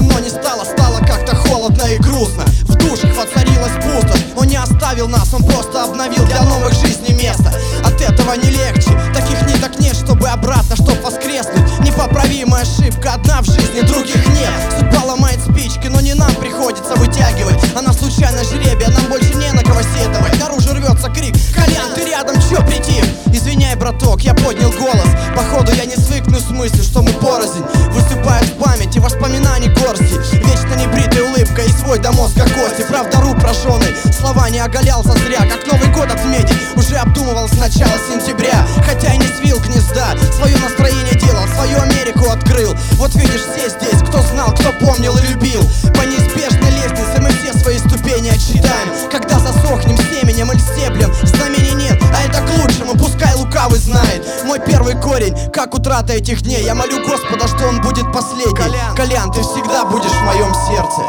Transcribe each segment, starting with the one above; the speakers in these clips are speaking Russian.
давно не стало, стало как-то холодно и грустно. В душах воцарилась пустошь. Он не оставил нас, он просто обновил для новых жизней место. От этого не легче, таких ниток нет, чтобы обратно, чтоб воскреснуть. Непоправимая ошибка, одна в жизни, других нет. Судьба ломает спички, но не нам приходится вытягивать. Она случайно жребия, нам больше не на кого сетовать. Наружу рвется крик: Колян, ты рядом, чё притих? Извиняй, браток, я поднял голос. Походу я не свыкну с мыслью, что мы порознь. Высыпают в памяти воспоминаний горсти. Вечно небритая улыбка и свой до мозга кости. Правда, ру прожжённый, слова не оголялся зря. Как Новый год отметить, уже обдумывал с начала сентября. Хотя и не свил гнезда, свое настроение делал, свою Америку открыл. Вот видишь, все здесь, кто знал, кто помнил и любил. По неизбежной лестнице мы все свои ступени отсчитаем. Когда засохнем семенем или стеблем, знамений нет, а это к лучшему, пускай лукавый знает. Мой первый корень, как утрата этих дней. Я молю Господа, что он будет последний. Колян, ты всегда будешь в моем сердце.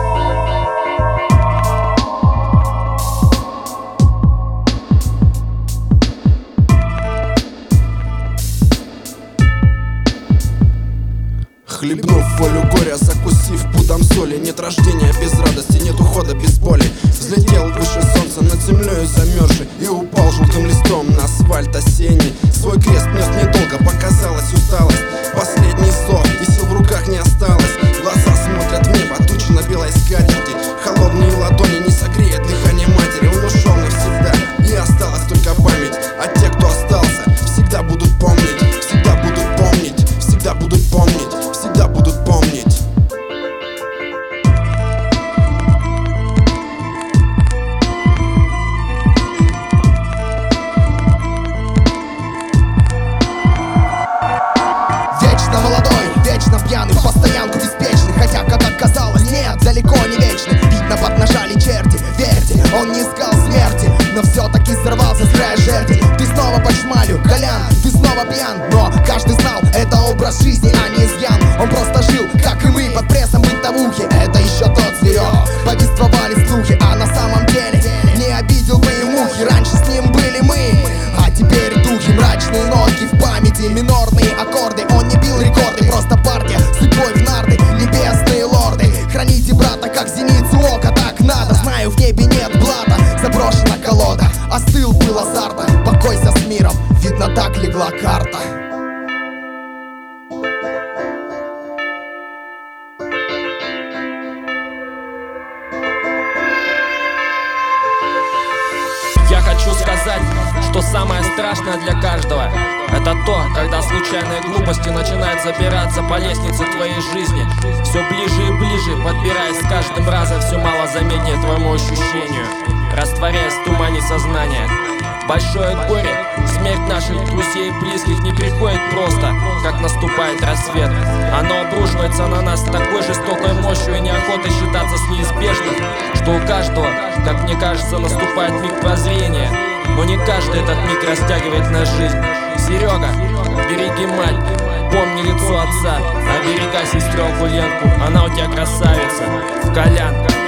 Хлебнув волю горя, закусив пудом соли. Нет рождения без радости, нет ухода без боли. Взлетел выше солнца над землею замерзший и упал желтым листом на асфальт осенний. Свой крест нес недолго, показалась усталость. Последний зов, и сил в руках не осталось. Глаза смотрят в небо, тучи на белой скатерти. Холодные ладони не согреет дыхание матери. Он ушел навсегда, и осталась только память. А те, кто остался, всегда будут помнить. Всегда будут помнить, всегда будут помнить. Всегда будут помнить. Вечно молодой, вечно пьяный, в постоянку беспечный. Хотя, как оказалось, нет, далеко не вечный. Видно, поднажали черти, верьте, он не искал смерти, но все-таки сорвался с края жерди. Ты снова под шмалью, Колян, ты снова пьян. Но каждый знал, это образ жизни, а не изъян. Он просто жил, как и мы, под прессом бытовухи. Это еще тот зверек, повествовали слухи. А на самом деле не обидел бы и мухи. Раньше с ним были мы, а теперь духи. Мрачные нотки в памяти, минорные аккорды. Он не бил рекорды, просто партия судьбой в нарды. Небесные лорды, храните брата, как зеницу ока. Так надо, знаю, в небе нет блата. Заброшена колода, остыл пыл азарта. Покойся с миром, видно, так легла карта. Я хочу сказать, что самое страшное для каждого — это то, когда случайные глупости начинают забираться по лестнице твоей жизни, все ближе и ближе, подбираясь с каждым разом все малозаметнее твоему ощущению, растворяясь в тумане сознания. Большое горе, смерть наших друзей и близких не приходит просто, как наступает рассвет. Оно обрушивается на нас с такой жестокой мощью и неохотой считаться с неизбежным, что у каждого, как мне кажется, наступает миг прозрения. Но не каждый этот миг растягивает на жизнь. Серега, береги мать, помни лицо отца, оберегай сестренку Ленку, она у тебя красавица. Колян.